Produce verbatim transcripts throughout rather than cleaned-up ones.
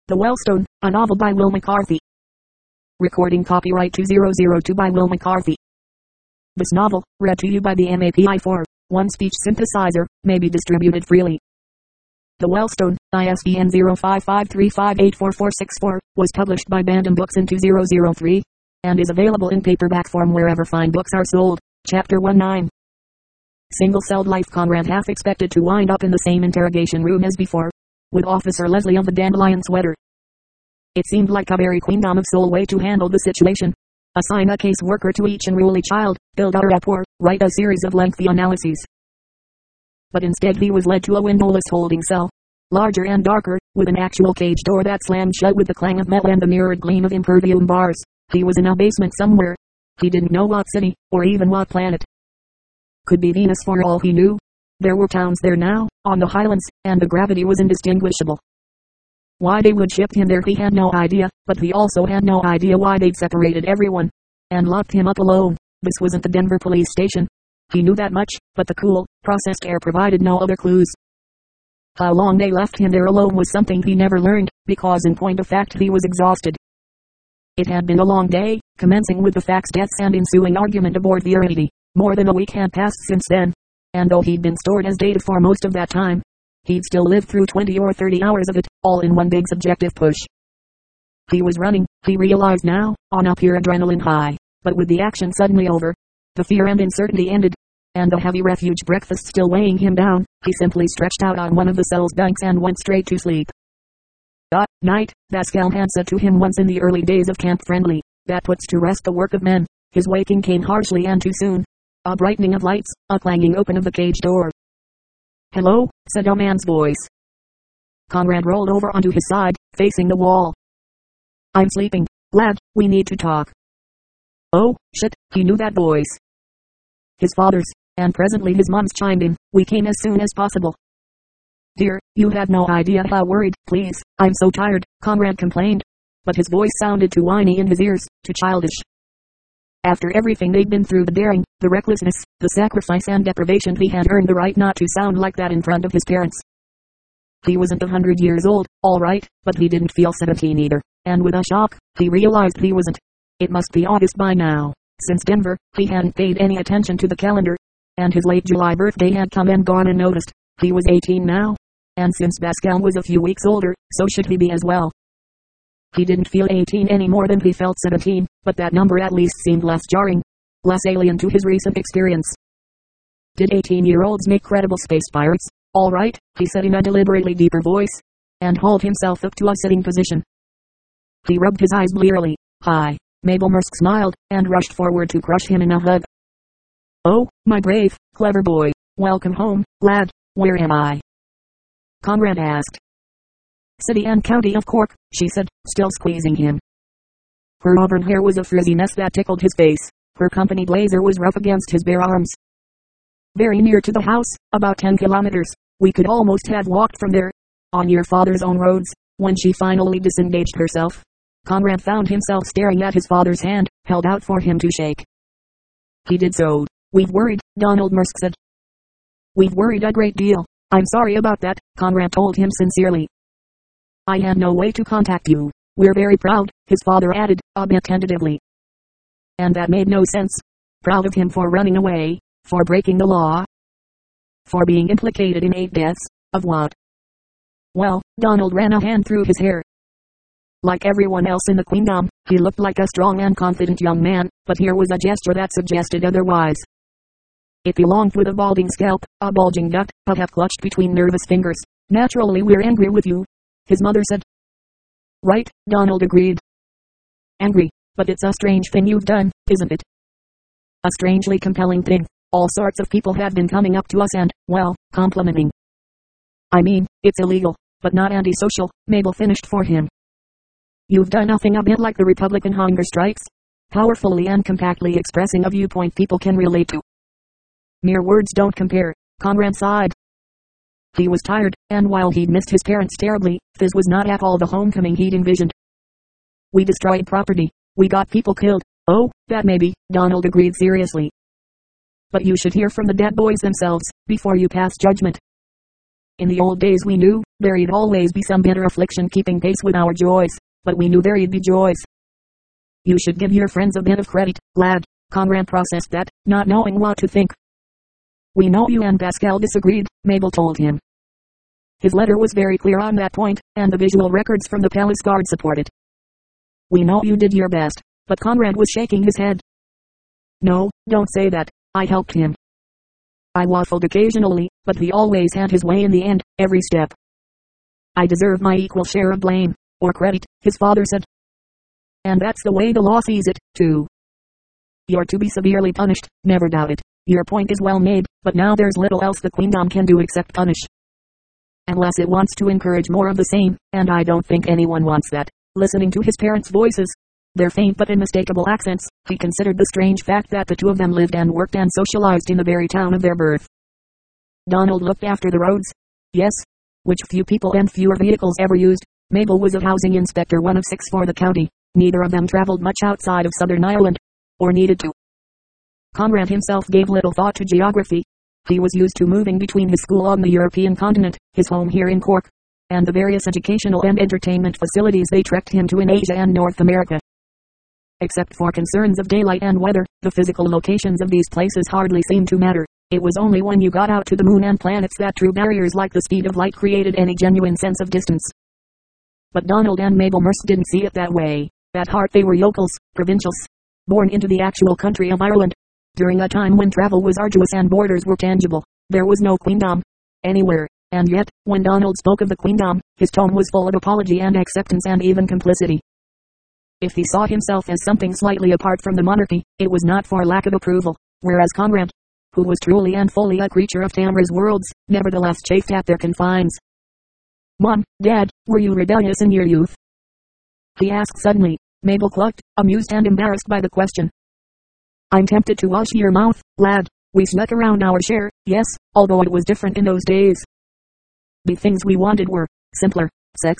The Wellstone, a novel by Will McCarthy. Recording copyright two thousand two by Will McCarthy. This novel, read to you by the M A P I four one speech synthesizer, may be distributed freely. The Wellstone, I S B N zero five five three five eight four four six four, was published by Bantam Books in two thousand three, and is available in paperback form wherever fine books are sold. Chapter nineteen. Single-celled life. Conrad half expected to wind up in the same interrogation room as before, with Officer Leslie of the Dandelion Sweater. It seemed like a very queendom of soul way to handle the situation. Assign a case worker to each unruly child, build a rapport, write a series of lengthy analyses. But instead he was led to a windowless holding cell, larger and darker, with an actual cage door that slammed shut with the clang of metal and the mirrored gleam of impervium bars. He was in a basement somewhere. He didn't know what city, or even what planet. Could be Venus for all he knew. There were towns there now, on the highlands, and the gravity was indistinguishable. Why they would ship him there he had no idea, but he also had no idea why they'd separated everyone, and locked him up alone. This wasn't the Denver police station. He knew that much, but the cool, processed air provided no other clues. How long they left him there alone was something he never learned, because in point of fact he was exhausted. It had been a long day, commencing with the fax deaths and ensuing argument aboard the Unity. More than a week had passed since then, and though he'd been stored as data for most of that time, he'd still lived through twenty or thirty hours of it, all in one big subjective push. He was running, he realized now, on a pure adrenaline high, but with the action suddenly over, the fear and uncertainty ended, and the heavy refuge breakfast still weighing him down, he simply stretched out on one of the cell's bunks and went straight to sleep. "Good night," Pascal had said to him once in the early days of Camp Friendly. "That puts to rest the work of men." His waking came harshly and too soon. A brightening of lights, a clanging open of the cage door. "Hello," said a man's voice. Conrad rolled over onto his side, facing the wall. "I'm sleeping, lad, we need to talk." Oh, shit, he knew that voice. His father's, and presently his mom's chimed in. "We came as soon as possible." "Dear, you have no idea how worried." "Please, I'm so tired," Conrad complained. But his voice sounded too whiny in his ears, too childish. After everything they'd been through, the daring, the recklessness, the sacrifice and deprivation, he had earned the right not to sound like that in front of his parents. He wasn't a hundred years old, all right, but he didn't feel seventeen either, and with a shock, he realized he wasn't. It must be August by now. Since Denver, he hadn't paid any attention to the calendar, and his late July birthday had come and gone unnoticed. He was eighteen now, and since Pascal was a few weeks older, so should he be as well. He didn't feel eighteen any more than he felt seventeen, but that number at least seemed less jarring, less alien to his recent experience. Did eighteen-year-olds make credible space pirates? "All right," he said in a deliberately deeper voice, and hauled himself up to a sitting position. He rubbed his eyes blearily. "Hi." Mabel Mursk smiled, and rushed forward to crush him in a hug. "Oh, my brave, clever boy. Welcome home, lad. Where am I?" Conrad asked. "City and County of Cork," she said, still squeezing him. Her auburn hair was a frizziness that tickled his face. Her company blazer was rough against his bare arms. "Very near to the house, about ten kilometers. We could almost have walked from there, on your father's own roads." When she finally disengaged herself, Conrad found himself staring at his father's hand, held out for him to shake. He did so. "We've worried," Donald Mursk said. "We've worried a great deal." "I'm sorry about that," Conrad told him sincerely. "I had no way to contact you. We're very proud," his father added, a bit tentatively. And that made no sense. Proud of him for running away, for breaking the law, for being implicated in eight deaths, of what? Well, Donald ran a hand through his hair. Like everyone else in the Queendom, he looked like a strong and confident young man, but here was a gesture that suggested otherwise. It belonged with a balding scalp, a bulging gut, a half clutched between nervous fingers. "Naturally we're angry with you," his mother said. "Right," Donald agreed. "Angry, but it's a strange thing you've done, isn't it? A strangely compelling thing. All sorts of people have been coming up to us and, well, complimenting. I mean, it's illegal, but not antisocial," Mabel finished for him. "You've done nothing a bit like the Republican hunger strikes, powerfully and compactly expressing a viewpoint people can relate to." "Mere words don't compare," Conrad sighed. He was tired, and while he'd missed his parents terribly, this was not at all the homecoming he'd envisioned. "We destroyed property. We got people killed." "Oh, that maybe," Donald agreed seriously. "But you should hear from the dead boys themselves, before you pass judgment." In the old days we knew there'd always be some bitter affliction keeping pace with our joys, but we knew there'd be joys. You should give your friends a bit of credit, lad. Conrad processed that, not knowing what to think. We know you and Pascal disagreed, Mabel told him. His letter was very clear on that point, and the visual records from the palace guard support it. We know you did your best, but Conrad was shaking his head. No, don't say that. I helped him. I waffled occasionally, but he always had his way in the end, every step. I deserve my equal share of blame, or credit, his father said. And that's the way the law sees it, too. You're to be severely punished, never doubt it. Your point is well made, but now there's little else the Queendom can do except punish. Unless it wants to encourage more of the same, and I don't think anyone wants that. Listening to his parents' voices, their faint but unmistakable accents, he considered the strange fact that the two of them lived and worked and socialized in the very town of their birth. Donald looked after the roads. Yes, which few people and fewer vehicles ever used. Mabel was a housing inspector, one of six for the county. Neither of them traveled much outside of southern Ireland, or needed to. Conrad himself gave little thought to geography. He was used to moving between his school on the European continent, his home here in Cork, and the various educational and entertainment facilities they trekked him to in Asia and North America. Except for concerns of daylight and weather, the physical locations of these places hardly seemed to matter. It was only when you got out to the moon and planets that true barriers like the speed of light created any genuine sense of distance. But Donald and Mabel Merce didn't see it that way. At heart they were yokels, provincials, born into the actual country of Ireland. During a time when travel was arduous and borders were tangible, there was no Queendom anywhere. And yet, when Donald spoke of the Queendom, his tone was full of apology and acceptance and even complicity. If he saw himself as something slightly apart from the monarchy, it was not for lack of approval, whereas Conrad, who was truly and fully a creature of Tamra's worlds, nevertheless chafed at their confines. Mom, Dad, were you rebellious in your youth? He asked suddenly. Mabel clucked, amused and embarrassed by the question. I'm tempted to wash your mouth, lad. We snuck around our share, yes, although it was different in those days. The things we wanted were simpler. Sex?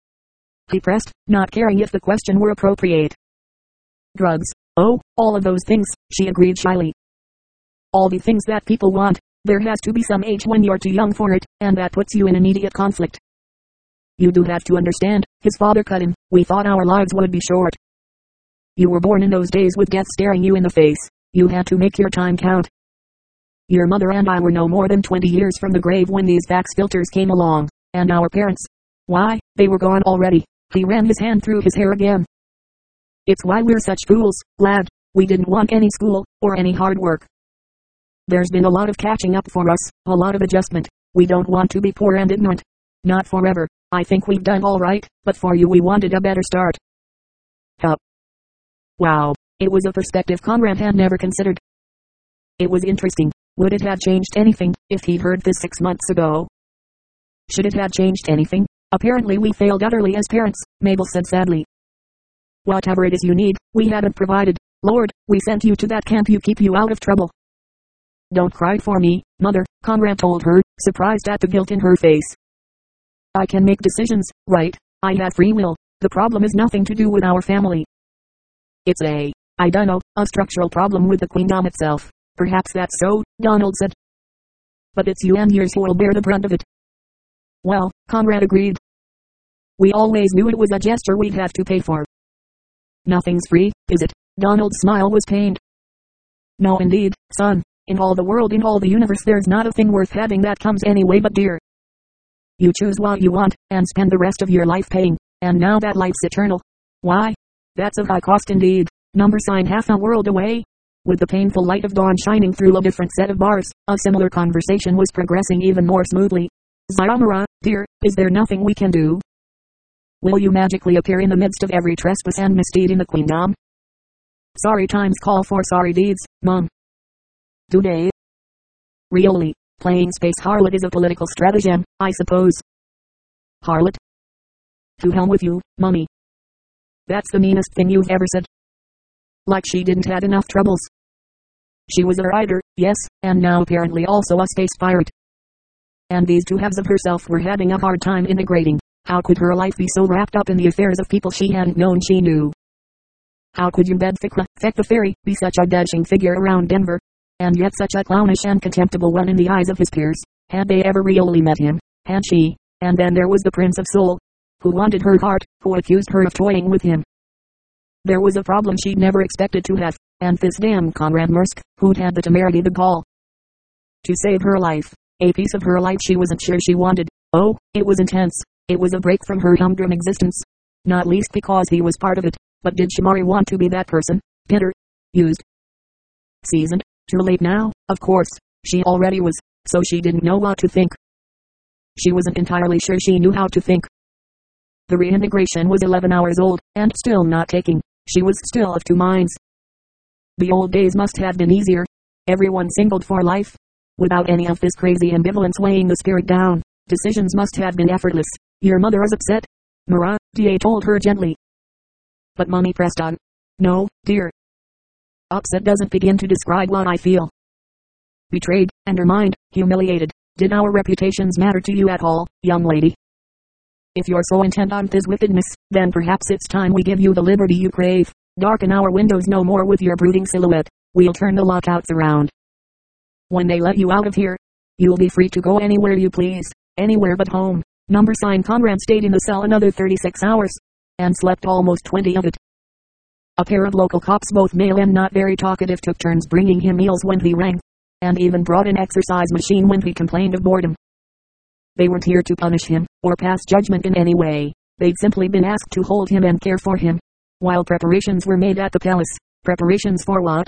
He pressed, not caring if the question were appropriate. Drugs? Oh, all of those things, she agreed shyly. All the things that people want. There has to be some age when you're too young for it, and that puts you in immediate conflict. You do have to understand, his father cut in, we thought our lives would be short. You were born in those days with death staring you in the face. You had to make your time count. Your mother and I were no more than twenty years from the grave when these fax filters came along, and our parents, why, they were gone already. He ran his hand through his hair again. It's why we're such fools, lad. We didn't want any school, or any hard work. There's been a lot of catching up for us, a lot of adjustment. We don't want to be poor and ignorant. Not forever. I think we've done all right, but for you we wanted a better start. Hup. Wow. It was a perspective Conrad had never considered. It was interesting. Would it have changed anything, if he'd heard this six months ago? Should it have changed anything? Apparently we failed utterly as parents, Mabel said sadly. Whatever it is you need, we haven't provided. Lord, we sent you to that camp to keep you out of trouble. Don't cry for me, Mother, Conrad told her, surprised at the guilt in her face. I can make decisions, right? I have free will. The problem is nothing to do with our family. It's a, I dunno, a structural problem with the Queendom itself. Perhaps that's so, Donald said. But it's you and yours who will bear the brunt of it. Well, Conrad agreed. We always knew it was a gesture we'd have to pay for. Nothing's free, is it? Donald's smile was pained. No indeed, son. In all the world, in all the universe, there's not a thing worth having that comes anyway but dear. You choose what you want, and spend the rest of your life paying, and now that life's eternal. Why? That's of high cost indeed. Number sign half a world away. With the painful light of dawn shining through a different set of bars, a similar conversation was progressing even more smoothly. Zyamara, dear, is there nothing we can do? Will you magically appear in the midst of every trespass and misdeed in the Queendom? Sorry times call for sorry deeds, Mom. Do they? Really? Playing space harlot is a political stratagem, I suppose. Harlot? To hell with you, Mummy. That's the meanest thing you've ever said. Like she didn't have enough troubles. She was a writer, yes, and now apparently also a space pirate. And these two halves of herself were having a hard time integrating. How could her life be so wrapped up in the affairs of people she hadn't known she knew? How could Yumbed Fikra, Fek the Fairy, be such a dashing figure around Denver, and yet such a clownish and contemptible one in the eyes of his peers? Had they ever really met him? And she, and then there was the Prince of Soul, who wanted her heart, who accused her of toying with him. There was a problem she'd never expected to have, and this damn Conrad Mursk, who'd had the temerity, the gall, to save her life, a piece of her life she wasn't sure she wanted. Oh, it was intense. It was a break from her humdrum existence. Not least because he was part of it. But did Shamari want to be that person? Bitter, used, seasoned, too late now? Of course, she already was, so she didn't know what to think. She wasn't entirely sure she knew how to think. The reintegration was eleven hours old, and still not taking. She was still of two minds. The old days must have been easier. Everyone singled for life, without any of this crazy ambivalence weighing the spirit down. Decisions must have been effortless. Your mother is upset, Mara, D A told her gently. But Mummy pressed on. No, dear. Upset doesn't begin to describe what I feel. Betrayed, undermined, humiliated. Did our reputations matter to you at all, young lady? If you're so intent on this wickedness, then perhaps it's time we give you the liberty you crave. Darken our windows no more with your brooding silhouette. We'll turn the lockouts around. When they let you out of here, you'll be free to go anywhere you please. Anywhere but home. Number sign Conrad stayed in the cell another thirty-six hours, and slept almost twenty of it. A pair of local cops, both male and not very talkative, took turns bringing him meals when he rang, and even brought an exercise machine when he complained of boredom. They weren't here to punish him, or pass judgment in any way. They'd simply been asked to hold him and care for him, while preparations were made at the palace. Preparations for what?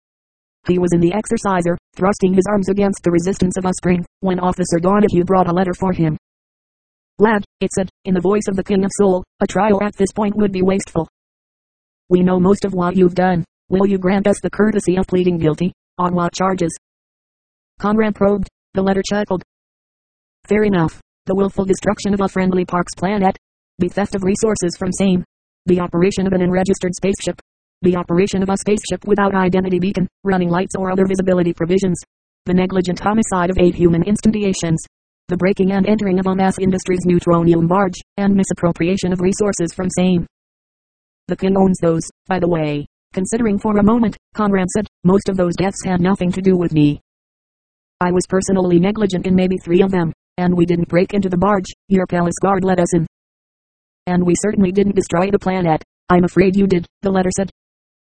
He was in the exerciser, thrusting his arms against the resistance of a spring, when Officer Donahue brought a letter for him. Lad, it said, in the voice of the King of Soul, a trial at this point would be wasteful. We know most of what you've done. Will you grant us the courtesy of pleading guilty? On what charges? Conrad probed. The letter chuckled. Fair enough. The willful destruction of a friendly Parks planet. The theft of resources from same. The operation of an unregistered spaceship. The operation of a spaceship without identity beacon, running lights or other visibility provisions. The negligent homicide of eight human instantiations. The breaking and entering of a mass industries neutronium barge, and misappropriation of resources from same. The King owns those, by the way. Considering for a moment, Conrad said, most of those deaths had nothing to do with me. I was personally negligent in maybe three of them, and we didn't break into the barge. Your palace guard let us in. And we certainly didn't destroy the planet. I'm afraid you did, the letter said.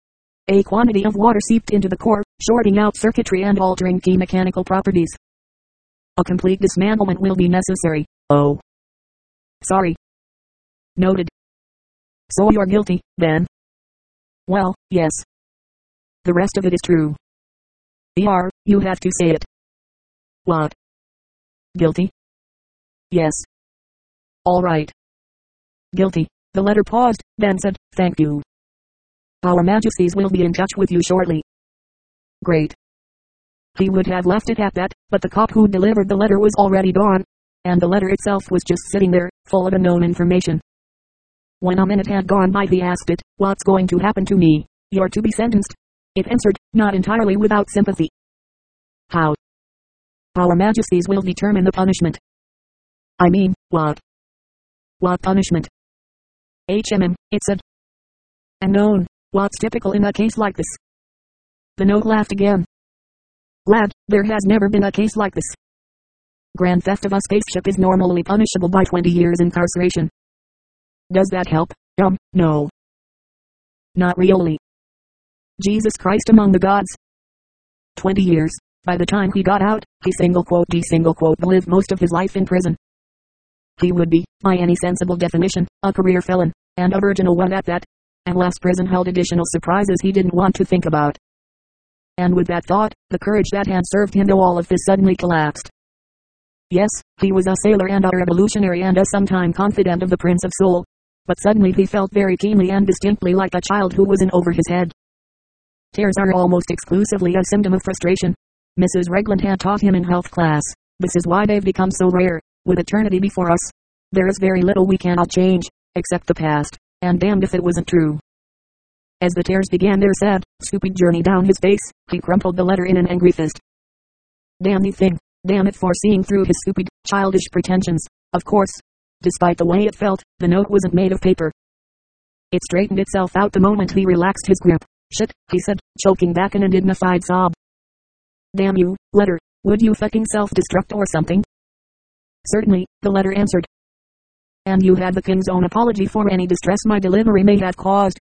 A quantity of water seeped into the core, shorting out circuitry and altering key mechanical properties. A complete dismantlement will be necessary. Oh. Sorry. Noted. So you're guilty, then? Well, yes. The rest of it is true. E R, you have to say it. What? Guilty? Yes. All right. Guilty. The letter paused, then said, thank you. Our Majesties will be in touch with you shortly. Great. He would have left it at that, but the cop who delivered the letter was already gone, and the letter itself was just sitting there, full of unknown information. When a minute had gone by he asked it, what's going to happen to me? You're to be sentenced. It answered, not entirely without sympathy. How? Our Majesties will determine the punishment. I mean, what? What punishment? H M M, it said. Unknown. What's typical in a case like this? The note laughed again. Lad, there has never been a case like this. Grand theft of a spaceship is normally punishable by twenty years incarceration. Does that help? Um, no. Not really. Jesus Christ among the gods. Twenty years. By the time he got out, he single quote D single quote lived most of his life in prison. He would be, by any sensible definition, a career felon, and a virginal one at that. Unless prison held additional surprises he didn't want to think about. And with that thought, the courage that had served him to all of this suddenly collapsed. Yes, he was a sailor and a revolutionary and a sometime confidant of the Prince of Soul. But suddenly he felt very keenly and distinctly like a child who was in over his head. Tears are almost exclusively a symptom of frustration. Missus Regland had taught him in health class. This is why they've become so rare. With eternity before us, there is very little we cannot change, except the past, and damned if it wasn't true. As the tears began their sad, stupid journey down his face, he crumpled the letter in an angry fist. Damn the thing, damn it for seeing through his stupid, childish pretensions. Of course, despite the way it felt, the note wasn't made of paper. It straightened itself out the moment he relaxed his grip. Shit, he said, choking back an undignified sob. Damn you, letter, would you fucking self-destruct or something? Certainly, the letter answered. And you had the king's own apology for any distress my delivery may have caused.